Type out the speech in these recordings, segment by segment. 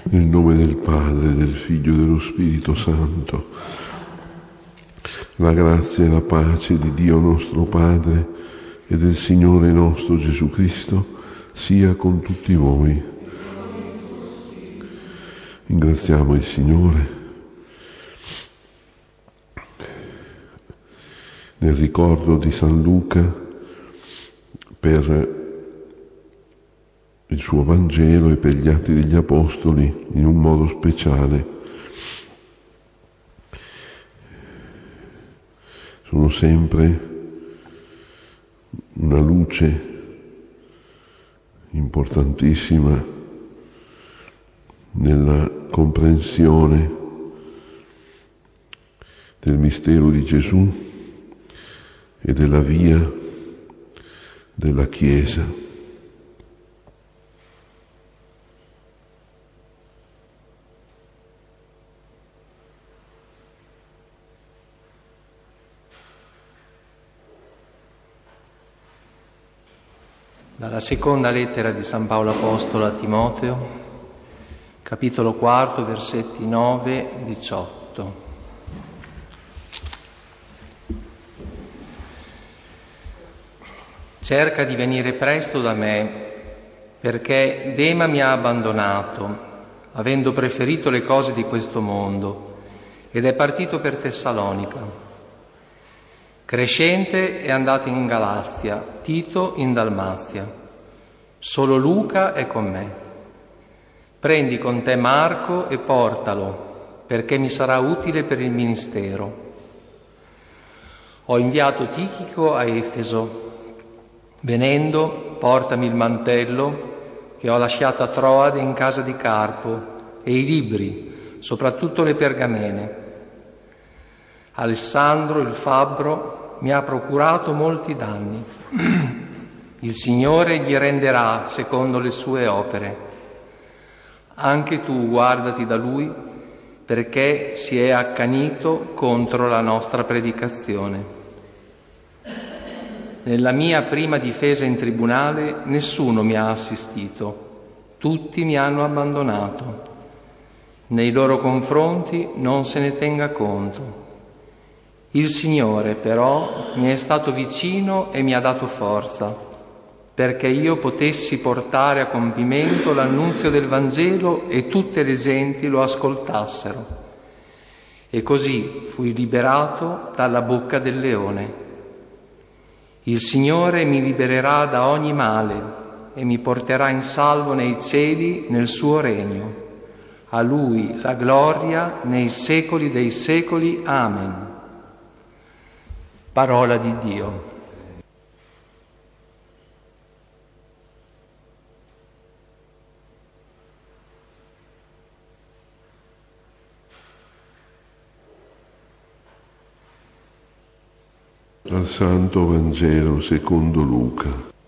Nel nome del Padre, del Figlio e dello Spirito Santo. La grazia e la pace di Dio nostro Padre e del Signore nostro Gesù Cristo sia con tutti voi. Ringraziamo il Signore nel ricordo di San Luca per il suo Vangelo e per gli Atti degli Apostoli in un modo speciale. Sono sempre una luce importantissima nella comprensione del mistero di Gesù e della via della Chiesa. Dalla seconda lettera di San Paolo Apostolo a Timoteo, capitolo 4, versetti 9-18. Cerca di venire presto da me, perché Dema mi ha abbandonato, avendo preferito le cose di questo mondo, ed è partito per Tessalonica. Crescente è andato in Galazia, Tito in Dalmazia. Solo Luca è con me. Prendi con te Marco e portalo, perché mi sarà utile per il ministero. Ho inviato Tichico a Efeso. Venendo, portami il mantello che ho lasciato a Troade in casa di Carpo e i libri, soprattutto le pergamene. Alessandro, il fabbro, mi ha procurato molti danni. Il Signore gli renderà secondo le sue opere. Anche tu guardati da Lui, perché si è accanito contro la nostra predicazione. Nella mia prima difesa in tribunale nessuno mi ha assistito, tutti mi hanno abbandonato. Nei loro confronti non se ne tenga conto. Il Signore però mi è stato vicino e mi ha dato forza, perché io potessi portare a compimento l'annunzio del Vangelo e tutte le genti lo ascoltassero. E così fui liberato dalla bocca del leone. Il Signore mi libererà da ogni male e mi porterà in salvo nei cieli nel suo regno. A Lui la gloria nei secoli dei secoli. Amen. Parola di Dio. Dal Santo Vangelo secondo Luca,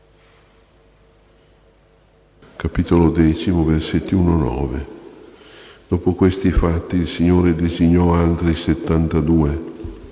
capitolo 10, versetti 1-9. Dopo questi fatti il Signore designò altri 72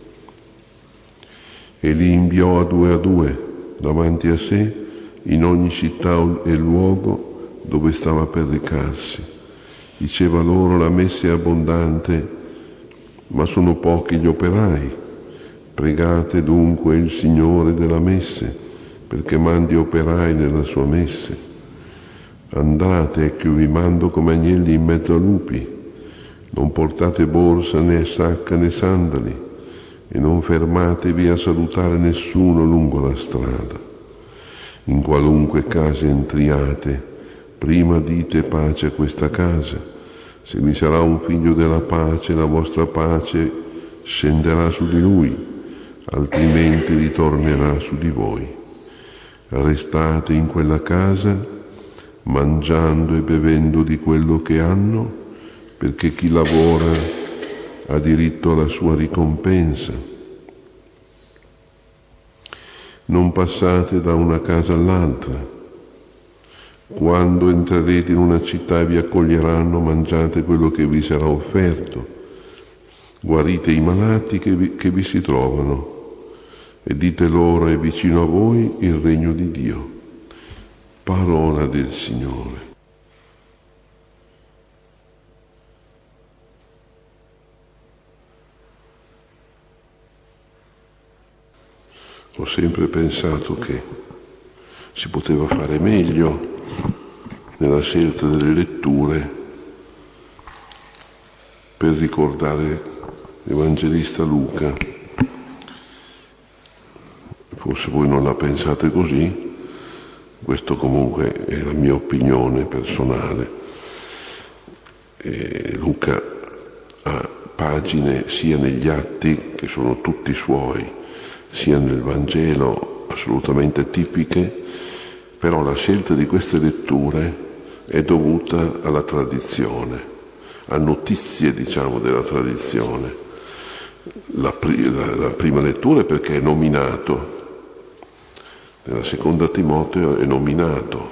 e li inviò a due davanti a sé in ogni città e luogo dove stava per recarsi. Diceva loro: la messe è abbondante, ma sono pochi gli operai. Pregate dunque il Signore della messe, perché mandi operai nella sua messe. Andate, ecco io vi mando come agnelli in mezzo a lupi. Non portate borsa né sacca né sandali, e non fermatevi a salutare nessuno lungo la strada. In qualunque casa entriate, prima dite pace a questa casa. Se vi sarà un figlio della pace, la vostra pace scenderà su di lui, altrimenti ritornerà su di voi. Restate in quella casa, mangiando e bevendo di quello che hanno, perché chi lavora ha diritto alla sua ricompensa. Non passate da una casa all'altra. Quando entrerete in una città e vi accoglieranno, mangiate quello che vi sarà offerto. Guarite i malati che vi si trovano e dite loro: è vicino a voi il regno di Dio. Parola del Signore. ho sempre pensato che si poteva fare meglio nella scelta delle letture per ricordare l'Evangelista Luca. Forse voi non la pensate così, questo comunque è la mia opinione personale. Luca ha pagine sia negli atti, che sono tutti suoi, sia nel Vangelo assolutamente tipiche, però la scelta di queste letture è dovuta alla tradizione, a notizie, diciamo, della tradizione. La prima lettura è perché è nominato, nella seconda Timoteo è nominato,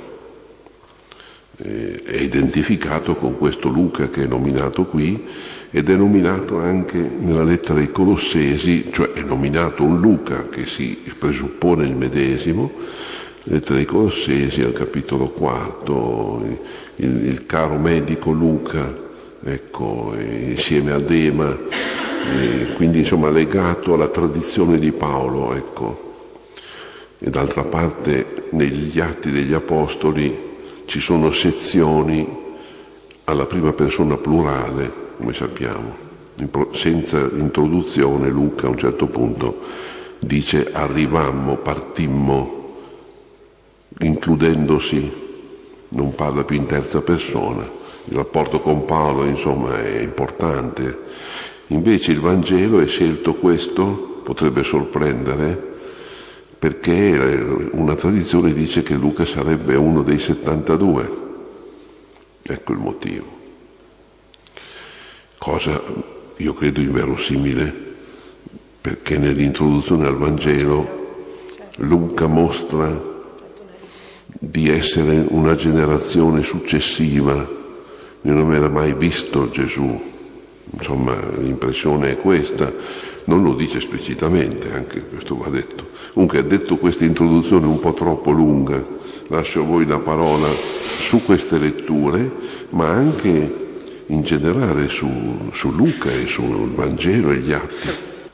è identificato con questo Luca che è nominato qui, ed è nominato anche nella lettera ai Colossesi, cioè è nominato un Luca che si presuppone il medesimo, lettera ai Colossesi al capitolo 4, il caro medico Luca, ecco, insieme a Dema, quindi insomma legato alla tradizione di Paolo, ecco. E d'altra parte negli Atti degli Apostoli ci sono sezioni alla prima persona plurale, come sappiamo. Senza introduzione Luca a un certo punto dice arrivammo, partimmo, includendosi, non parla più in terza persona. Il rapporto con Paolo, insomma, è importante. Invece il Vangelo è scelto questo, potrebbe sorprendere, perché una tradizione dice che Luca sarebbe uno dei 72. Ecco il motivo. Cosa io credo inverosimile, perché nell'introduzione al Vangelo Luca mostra di essere una generazione successiva, non era mai visto Gesù. Insomma, l'impressione è questa, non lo dice esplicitamente, anche questo va detto. Comunque, detto questa introduzione un po' troppo lunga, lascio a voi la parola su queste letture, ma anche in generale su Luca e sul Vangelo e gli Atti.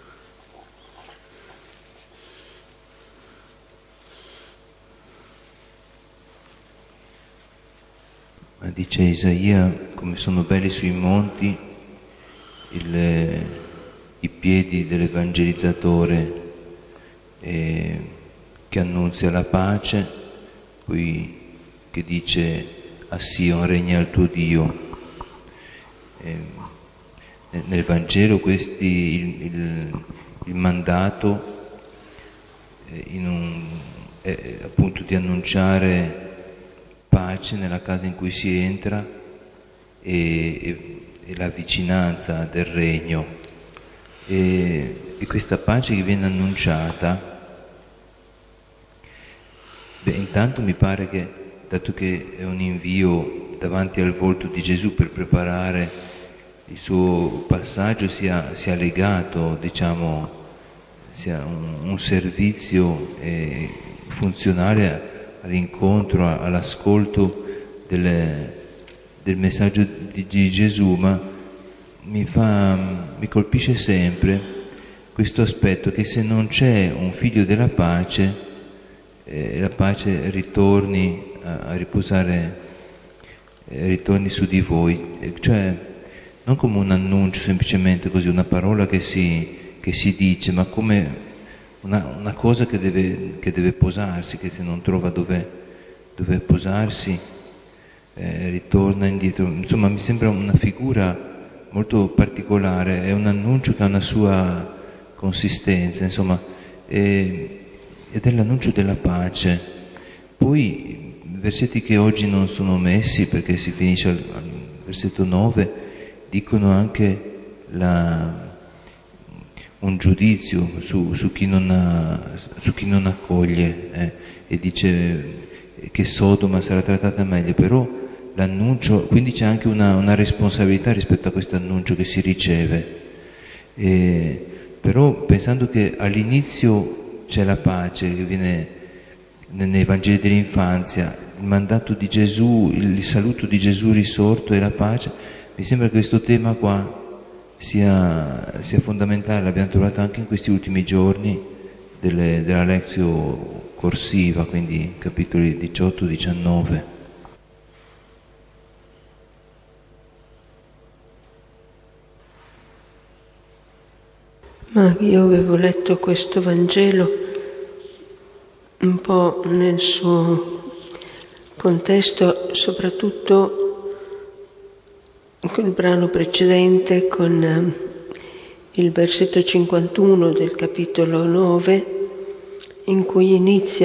Ma dice Isaia, come sono belli sui monti i piedi dell'evangelizzatore che annunzia la pace, poi che dice a Sion regna il tuo Dio. Nel Vangelo il mandato è appunto di annunciare pace nella casa in cui si entra e la vicinanza del regno. E questa pace che viene annunciata, intanto mi pare che, dato che è un invio davanti al volto di Gesù per preparare il suo passaggio, sia legato, diciamo, sia un servizio funzionale all'incontro, all'ascolto del messaggio di Gesù, ma mi colpisce sempre questo aspetto che se non c'è un figlio della pace, la pace ritorni a riposare, ritorni su di voi, cioè non come un annuncio semplicemente così, una parola che si dice, ma come una cosa che deve posarsi, che se non trova dove posarsi ritorna indietro. Insomma, mi sembra una figura molto particolare, è un annuncio che ha una sua consistenza, insomma, ed è l'annuncio della pace. Poi versetti che oggi non sono messi perché si finisce al versetto 9 dicono anche un giudizio su chi non accoglie, e dice che Sodoma sarà trattata meglio, però l'annuncio, quindi c'è anche una responsabilità rispetto a questo annuncio che si riceve, però pensando che all'inizio c'è la pace che viene nei Vangeli dell'infanzia, il mandato di Gesù, il saluto di Gesù risorto e la pace, mi sembra che questo tema qua sia fondamentale, l'abbiamo trovato anche in questi ultimi giorni della Lectio corsiva, quindi capitoli 18-19. Ma io avevo letto questo Vangelo un po' nel suo contesto, soprattutto col brano precedente, con il versetto 51 del capitolo 9, in cui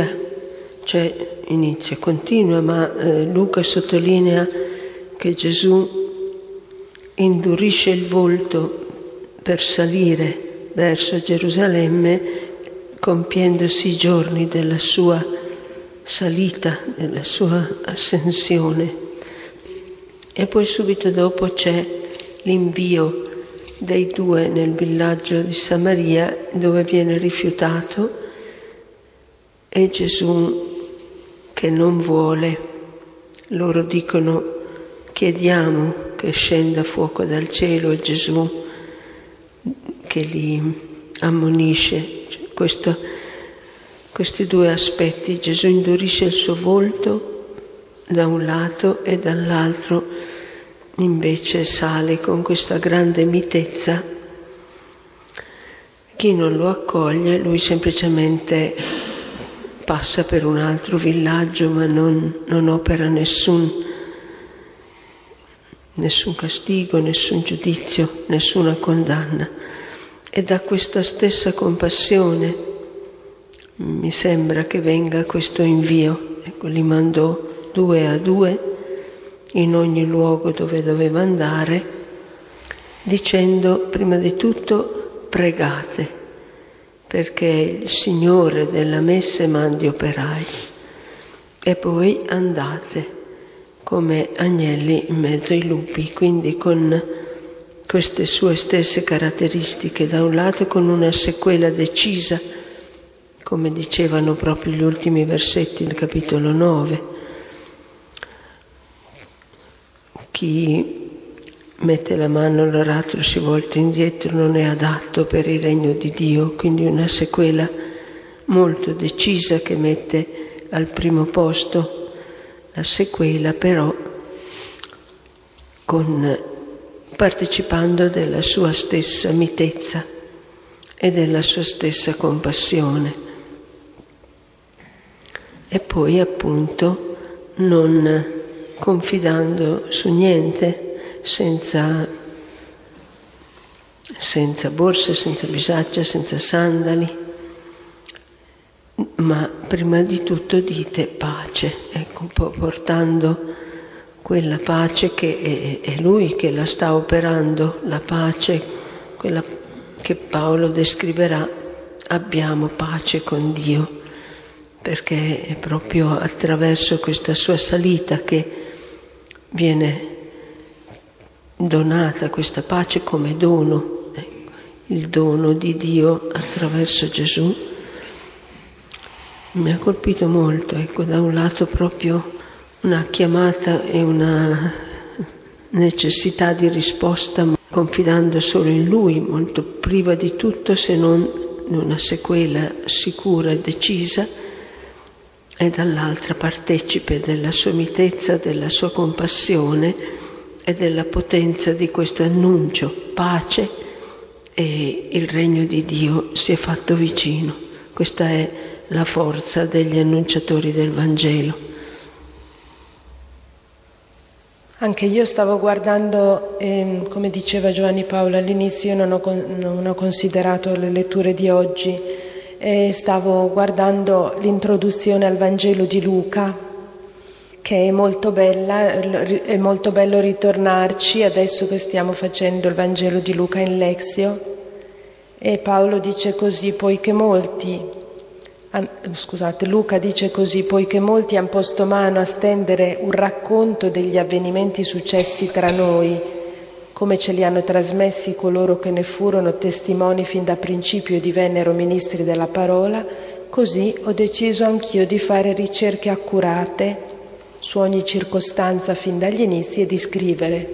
continua, ma Luca sottolinea che Gesù indurisce il volto per salire verso Gerusalemme, compiendosi i giorni della sua salita, della sua ascensione. E poi subito dopo c'è l'invio dei due nel villaggio di Samaria, dove viene rifiutato, e Gesù che non vuole. Loro dicono: chiediamo che scenda fuoco dal cielo, e Gesù che li ammonisce. Questi due aspetti: Gesù indurisce il suo volto da un lato e dall'altro invece sale con questa grande mitezza. Chi non lo accoglie, lui semplicemente passa per un altro villaggio, ma non opera nessun castigo, nessun giudizio, nessuna condanna. E da questa stessa compassione mi sembra che venga questo invio. Ecco, li mandò 2 a 2 in ogni luogo dove doveva andare, dicendo prima di tutto: pregate, perché il Signore della messe mandi operai, e poi andate come agnelli in mezzo ai lupi. Quindi con queste sue stesse caratteristiche, da un lato con una sequela decisa, come dicevano proprio gli ultimi versetti del capitolo 9. Chi mette la mano all'aratro e si volta indietro non è adatto per il regno di Dio, quindi una sequela molto decisa che mette al primo posto la sequela, però partecipando della sua stessa mitezza e della sua stessa compassione. E poi appunto non confidando su niente, senza borse, senza bisaccia, senza sandali, ma prima di tutto dite pace, ecco, un po' portando quella pace che è Lui che la sta operando, la pace, quella che Paolo descriverà: abbiamo pace con Dio, perché è proprio attraverso questa sua salita che viene donata questa pace come dono, il dono di Dio attraverso Gesù. Mi ha colpito molto, ecco, da un lato proprio una chiamata e una necessità di risposta, confidando solo in Lui, molto priva di tutto se non in una sequela sicura e decisa, e dall'altra partecipe della sua mitezza, della sua compassione e della potenza di questo annuncio: pace, e il regno di Dio si è fatto vicino. Questa è la forza degli annunciatori del Vangelo. Anche io stavo guardando, come diceva Giovanni Paolo all'inizio, io non ho considerato le letture di oggi, e stavo guardando l'introduzione al Vangelo di Luca, che è molto bella, è molto bello ritornarci adesso che stiamo facendo il Vangelo di Luca in Lexio, e Paolo dice così: Luca dice così: poiché molti han posto mano a stendere un racconto degli avvenimenti successi tra noi, come ce li hanno trasmessi coloro che ne furono testimoni fin da principio e divennero ministri della parola, così ho deciso anch'io di fare ricerche accurate su ogni circostanza fin dagli inizi e di scrivere.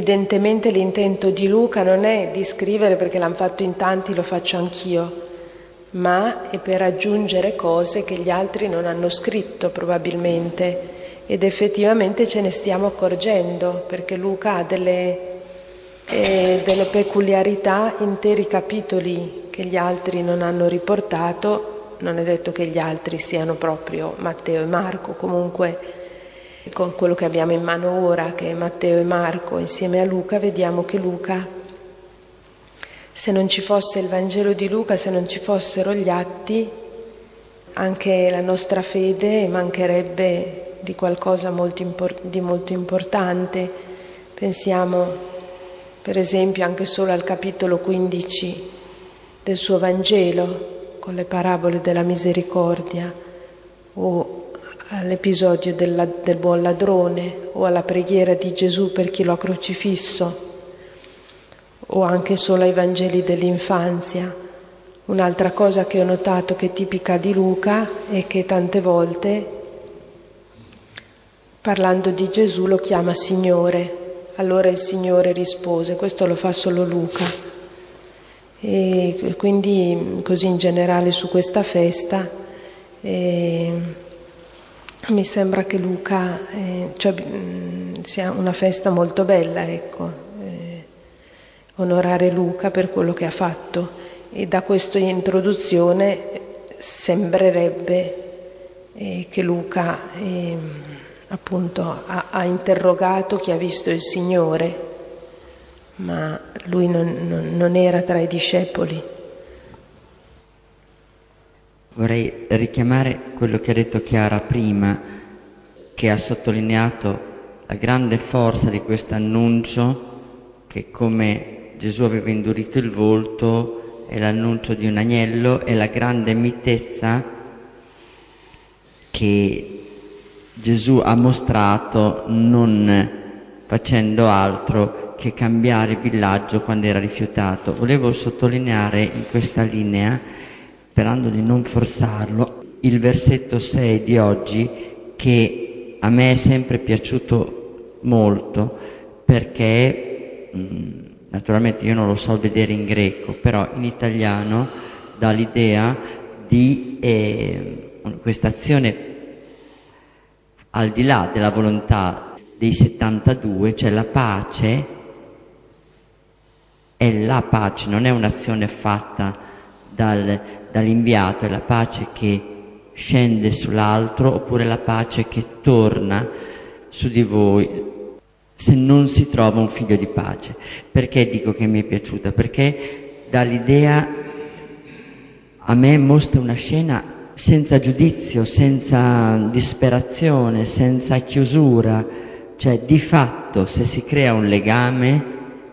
Evidentemente l'intento di Luca non è di scrivere perché l'hanno fatto in tanti, lo faccio anch'io, ma è per aggiungere cose che gli altri non hanno scritto probabilmente, ed effettivamente ce ne stiamo accorgendo, perché Luca ha delle peculiarità, interi capitoli che gli altri non hanno riportato. Non è detto che gli altri siano proprio Matteo e Marco, comunque con quello che abbiamo in mano ora, che è Matteo e Marco insieme a Luca, vediamo che Luca, se non ci fosse il Vangelo di Luca, se non ci fossero gli atti, anche la nostra fede mancherebbe di qualcosa di molto importante. Pensiamo per esempio anche solo al capitolo 15 del suo Vangelo, con le parabole della misericordia, o all'episodio del buon ladrone, o alla preghiera di Gesù per chi lo ha crocifisso, o anche solo ai Vangeli dell'infanzia. Un'altra cosa che ho notato che è tipica di Luca è che tante volte, parlando di Gesù, lo chiama Signore. Allora il Signore rispose. Questo lo fa solo Luca. E quindi così in generale su questa festa mi sembra che Luca sia una festa molto bella, ecco, onorare Luca per quello che ha fatto, e da questa introduzione sembrerebbe che Luca appunto ha interrogato chi ha visto il Signore, ma lui non era tra i discepoli. Vorrei richiamare quello che ha detto Chiara prima, che ha sottolineato la grande forza di questo annuncio, che come Gesù aveva indurito il volto è l'annuncio di un agnello, e la grande mitezza che Gesù ha mostrato non facendo altro che cambiare villaggio quando era rifiutato. Volevo sottolineare in questa linea, sperando di non forzarlo, il versetto 6 di oggi, che a me è sempre piaciuto molto, perché naturalmente io non lo so vedere in greco, però in italiano dà l'idea di questa azione al di là della volontà dei 72, cioè la pace è la pace, non è un'azione fatta dall'inviato, è la pace che scende sull'altro, oppure la pace che torna su di voi se non si trova un figlio di pace. Perché dico che mi è piaciuta? Perché dà l'idea, a me mostra una scena senza giudizio, senza disperazione, senza chiusura, cioè di fatto se si crea un legame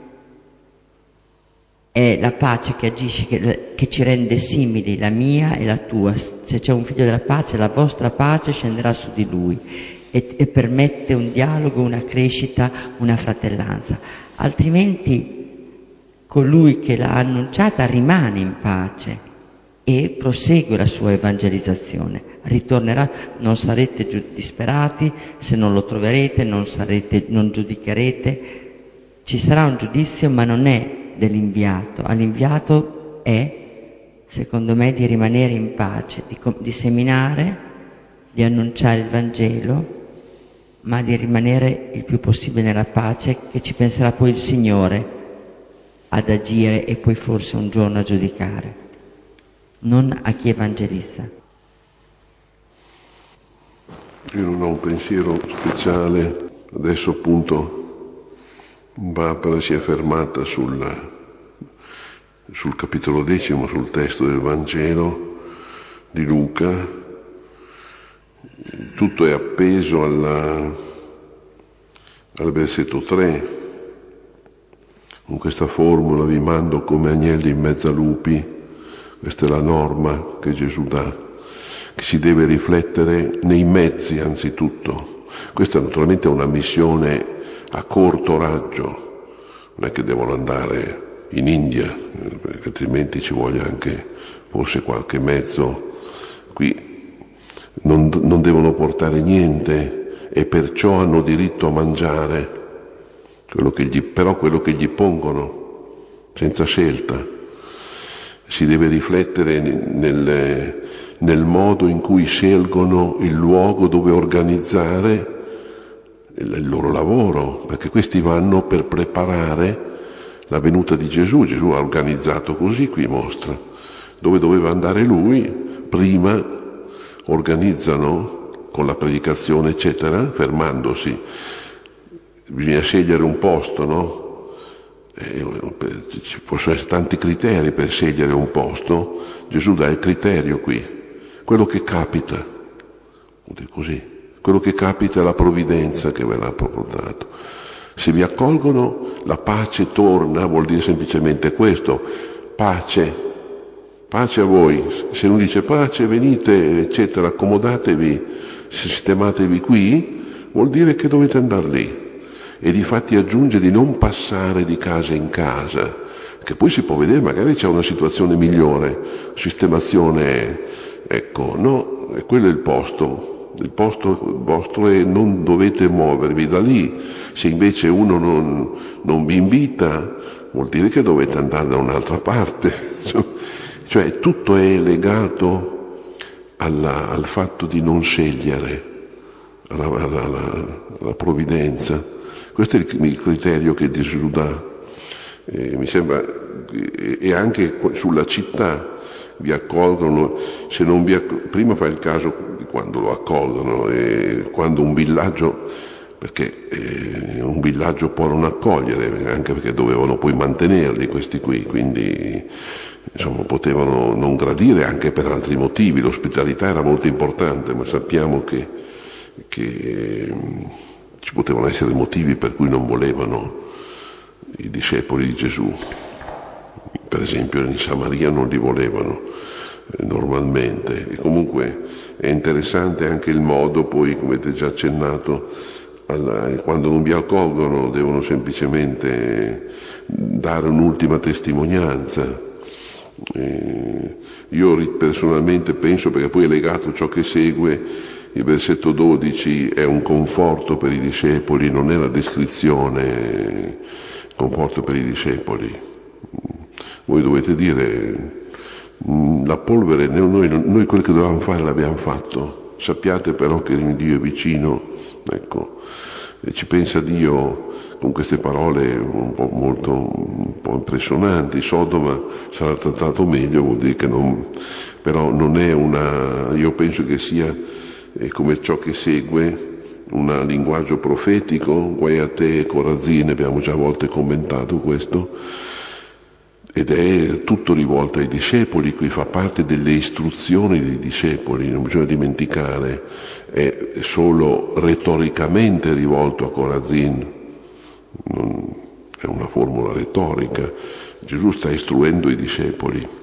è la pace che agisce, che ci rende simili, la mia e la tua. Se c'è un figlio della pace, la vostra pace scenderà su di lui e permette un dialogo, una crescita, una fratellanza. Altrimenti colui che l'ha annunciata rimane in pace e prosegue la sua evangelizzazione. Ritornerà, non sarete disperati se non lo troverete, non giudicherete. Ci sarà un giudizio, ma non è dell'inviato. All'inviato è, secondo me, di rimanere in pace, di seminare, di annunciare il Vangelo, ma di rimanere il più possibile nella pace, che ci penserà poi il Signore ad agire e poi forse un giorno a giudicare, non a chi evangelizza. Io non ho un pensiero speciale, adesso appunto Barbara si è fermata sul capitolo 10, sul testo del Vangelo di Luca. Tutto è appeso al versetto 3, con questa formula: vi mando come agnelli in mezzo a lupi. Questa è la norma che Gesù dà, che si deve riflettere nei mezzi anzitutto. Questa naturalmente è una missione a corto raggio, non è che devono andare in India, perché altrimenti ci vuole anche forse qualche mezzo. Qui non devono portare niente e perciò hanno diritto a mangiare però quello che gli pongono, senza scelta. si deve riflettere nel modo in cui scelgono il luogo dove organizzare il loro lavoro, perché questi vanno per preparare la venuta di Gesù. Gesù ha organizzato così, qui mostra, dove doveva andare lui, prima organizzano con la predicazione eccetera, fermandosi. Bisogna scegliere un posto, no? Ci possono essere tanti criteri per scegliere un posto. Gesù dà il criterio qui, quello che capita, così, quello che capita è la provvidenza che ve l'ha portato. Se vi accolgono, la pace torna, vuol dire semplicemente questo: pace a voi. Se uno dice pace, venite eccetera, accomodatevi, sistematevi qui, vuol dire che dovete andare lì. E difatti aggiunge di non passare di casa in casa, che poi si può vedere, magari c'è una situazione migliore, sistemazione, ecco, no, quello è il posto vostro e non dovete muovervi da lì. Se invece uno non vi invita, vuol dire che dovete andare da un'altra parte. Cioè tutto è legato al fatto di non scegliere, alla provvidenza. Questo è il criterio che Gesù dà. Mi sembra, e anche sulla città vi accolgono, se non prima fa il caso di quando lo accolgono, e quando un villaggio, perché un villaggio può non accogliere, anche perché dovevano poi mantenerli questi qui, quindi insomma potevano non gradire anche per altri motivi. L'ospitalità era molto importante, ma sappiamo che ci potevano essere motivi per cui non volevano i discepoli di Gesù. Per esempio in Samaria non li volevano normalmente. E comunque è interessante anche il modo, poi come avete già accennato, quando non vi accolgono devono semplicemente dare un'ultima testimonianza. Io personalmente penso, perché poi è legato a ciò che segue, il versetto 12 è un conforto per i discepoli, non è la descrizione, conforto per i discepoli. Voi dovete dire, la polvere, noi quello che dovevamo fare l'abbiamo fatto, sappiate però che Dio è vicino, ecco, e ci pensa Dio con queste parole un po' impressionanti. Sodoma sarà trattato meglio, vuol dire che però non è io penso che sia come ciò che segue un linguaggio profetico, guai a te Corazine, abbiamo già a volte commentato questo, ed è tutto rivolto ai discepoli, qui fa parte delle istruzioni dei discepoli, non bisogna dimenticare, è solo retoricamente rivolto a Corazin, è una formula retorica. Gesù sta istruendo i discepoli.